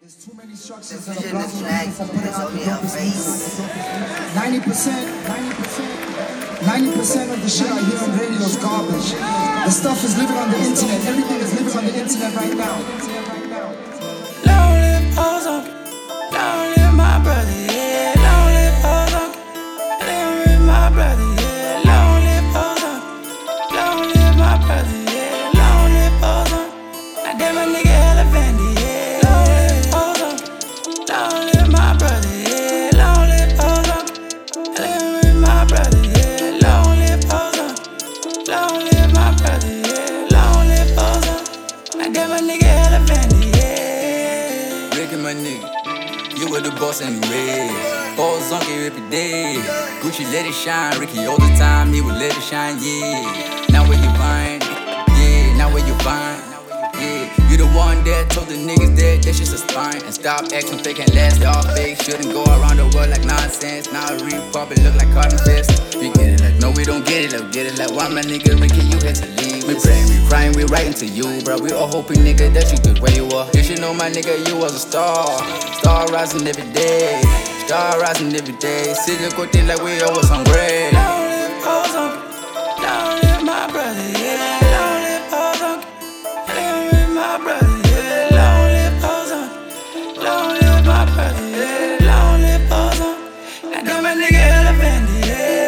There's too many structures The that are vision is blocking flagged, people from putting it's out on the your dopest face. music. 90% of the shit I hear on radio is garbage. The stuff is living on the internet. Everything is living on the internet right now. Long live Ozone, long live my brother, yeah. Long live Ozone, long live my brother, yeah. Long live Ozone, long live my brother, yeah. Long live Ozone, now that my nigga hella Vandy, yeah. Long live Ozone, long live my brother, yeah. Long live Ozone, long live my brother, yeah. Long live Ozone, long live my brother, yeah. Long live Ozone, now that my nigga hella Vandy, yeah. Ricky, my nigga, you were the boss anyway. Balls on you every day. Gucci let it shine, Ricky all the time, he would let it shine, yeah. Now where you find, yeah, now where you find, yeah. You the one that told the niggas that shit's just a spine. And stop acting fake and last, they all fake. Shouldn't go around the world like nonsense. Now Republic look like cotton fist. We get it like, no, we don't get it, like, get it like, why my nigga Ricky, you had to leave. We praying, we crying, we writing to you, bro. We all hoping, nigga, that you good where you are. You should know, my nigga, you was a star. Star rising every day. Star rising every day. See the good thing like we always hungry. Long live Ozone, long live my brother, yeah. Long live Ozone, long live my brother, yeah. Long live Ozone, long live my brother, yeah. Long live Ozone, now that my nigga hella Vandy, yeah.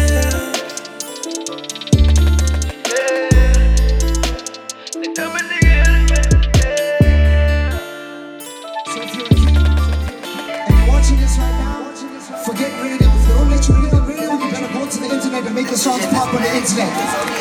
So if you're a kid and you're watching this right now, forget radio. If they don't let you read the radio, you better go to the internet and make your songs pop on the internet.